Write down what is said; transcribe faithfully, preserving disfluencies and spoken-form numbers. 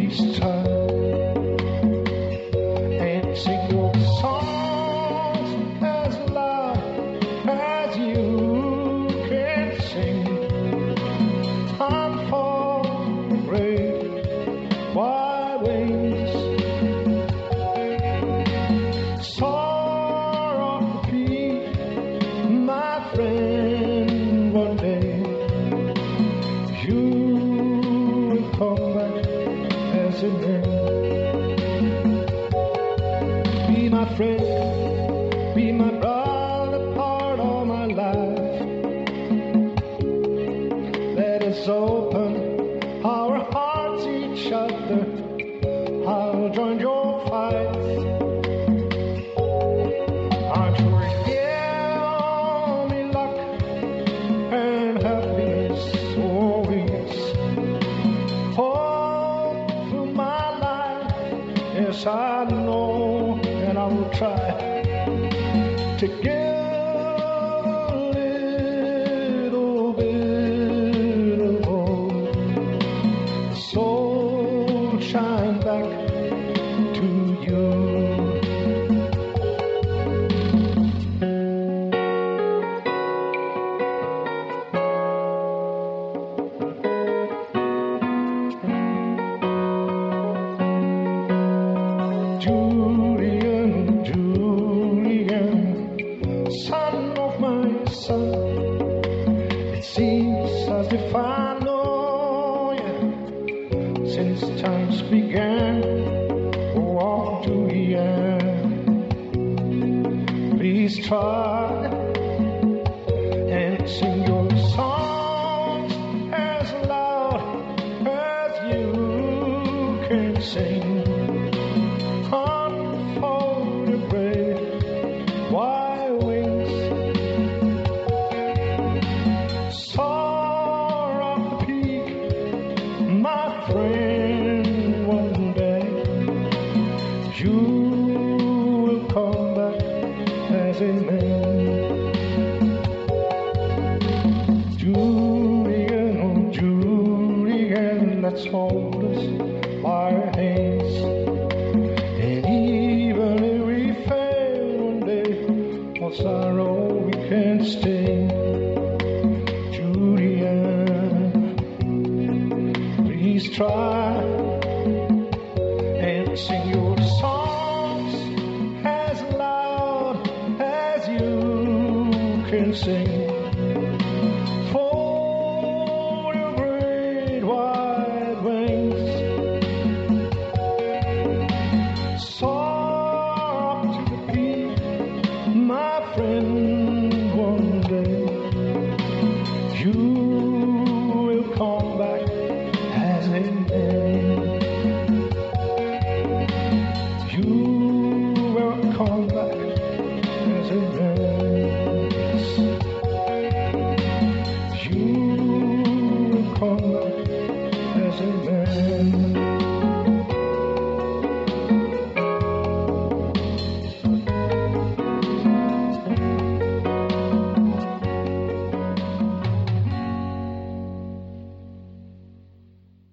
Please try and sing your songs as loud as you can sing. Time for great wide wings, soar off the peak, my friend. One day you will come back as a man. Be my friend, be my brother, part of my life. Let us open our hearts each other. I'll join your fight. I'm sure you give me luck and happiness always. All through my life, yes, I know, and I will try to give a little bit of hope. The soul shine back to you. Julian, Julian, son of my son. It seems as if I know you since times began. Oh, Julian, please try and sing your songs as loud as you can sing.